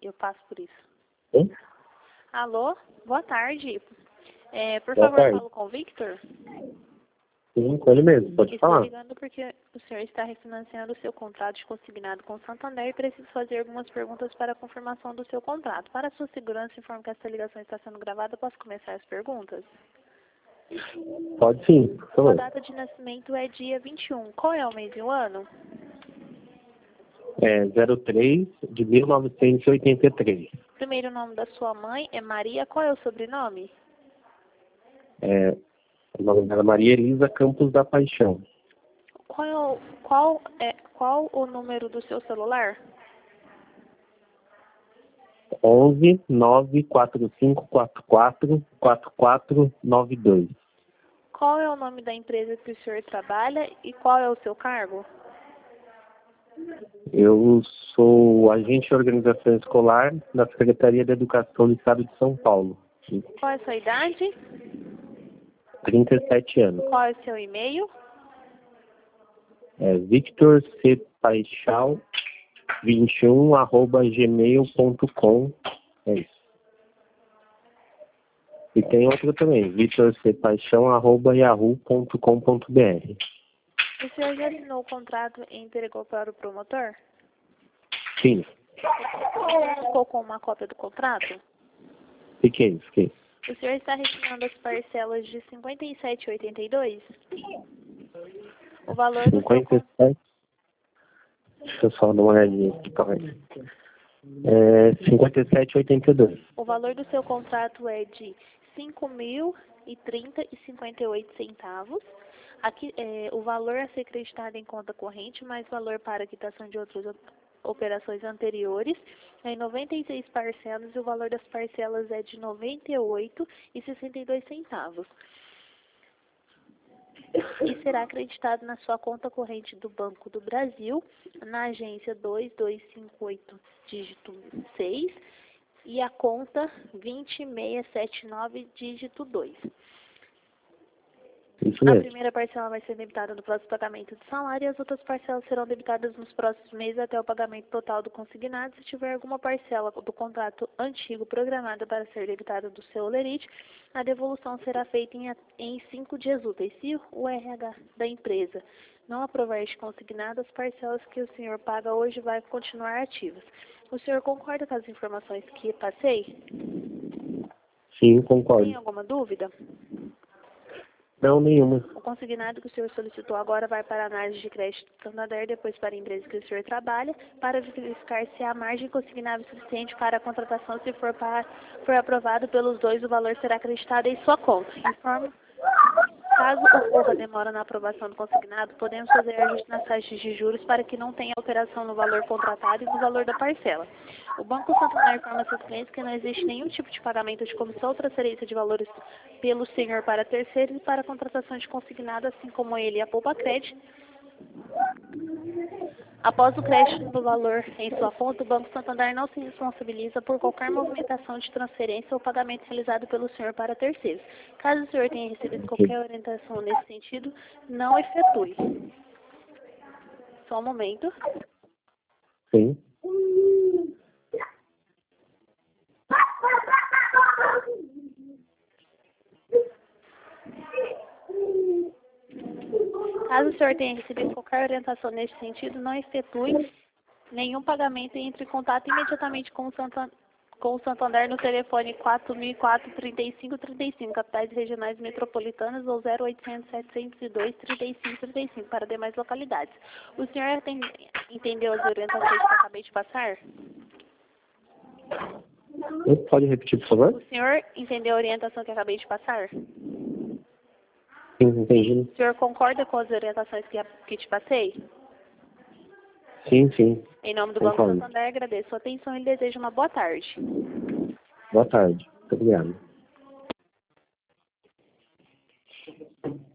Eu passo por isso. Sim? Alô? Boa tarde. Por Boa favor, tarde. falo com o Victor. Sim, com ele mesmo, pode Estou falar. ligando porque o senhor está refinanciando o seu contrato de consignado com o Santander e preciso fazer algumas perguntas para a confirmação do seu contrato. Para a sua segurança, informo que essa ligação está sendo gravada. Posso começar as perguntas? Pode sim, por Sua favor. data de nascimento é dia 21. Qual é o mês e o ano? É 03 de 1983. Primeiro nome da sua mãe é Maria. Qual é o sobrenome? O nome dela é Maria Elisa Campos da Paixão. Qual o número do seu celular? 11 94544 4492. Qual é o nome da empresa que o senhor trabalha e qual é o seu cargo? Eu sou agente de organização escolar da Secretaria de Educação do Estado de São Paulo. Qual é a sua idade? 37 anos. Qual é o seu e-mail? Victor C. Paixão 21@gmail.com. É isso. E tem outro também, victorcpaixão@yahoo.com.br. O senhor já assinou o contrato e entregou para o promotor? Sim, Ficou com uma cópia do contrato? fiquei. O senhor está refinando as parcelas de R$ 57,82? O valor do seu 57. Deixa eu só dar uma olhadinha aqui, calma aí. 57,82. O valor do seu contrato é de R$ 5.030,58. Aqui, o valor a ser creditado em conta corrente, mais valor para quitação de outras operações anteriores, em 96 parcelas, e o valor das parcelas é de R$ 98,62. E será acreditado na sua conta corrente do Banco do Brasil, na agência 2258, dígito 6, e a conta 20679, dígito 2. Isso A mesmo. primeira parcela vai ser debitada no próximo pagamento de salário e as outras parcelas serão debitadas nos próximos meses até o pagamento total do consignado. Se tiver alguma parcela do contrato antigo programada para ser debitada do seu holerite, a devolução será feita em 5 dias úteis. Se o RH da empresa não aprovar este consignado, as parcelas que o senhor paga hoje vão continuar ativas. O senhor concorda com as informações que passei? Sim, Tem concordo. alguma dúvida? Não, nenhuma. O consignado que o senhor solicitou agora vai para a análise de crédito do Santander, depois para a empresa que o senhor trabalha, para verificar se há margem consignável suficiente para a contratação. Se for aprovado pelos dois, o valor será acreditado em sua conta. Caso ocorra demora na aprovação do consignado, podemos fazer ajuste nas taxas de juros para que não tenha alteração no valor contratado e no valor da parcela. O Banco Santander informa seus clientes que não existe nenhum tipo de pagamento de comissão ou transferência de valores pelo senhor para terceiros e para a contratação de consignado, assim como ele e a Poupa Crédito. Após o crédito do valor em sua conta, o Banco Santander não se responsabiliza por qualquer movimentação de transferência ou pagamento realizado pelo senhor para terceiros. Caso o senhor tenha recebido qualquer orientação nesse sentido, não efetue. Só um momento. Sim. Caso o senhor tenha recebido qualquer orientação nesse sentido, não efetue nenhum pagamento e entre em contato imediatamente com o Santander no telefone 4004-3535, capitais regionais metropolitanas, ou 0800-702-3535 para demais localidades. O senhor entendeu as orientações que eu acabei de passar? Pode repetir, por favor? O senhor entendeu a orientação que eu acabei de passar? Sim, entendi. O senhor concorda com as orientações que te passei? Sim. Em nome do Banco Concordo. Santander, agradeço a sua atenção e desejo uma boa tarde. Boa tarde. Muito obrigado.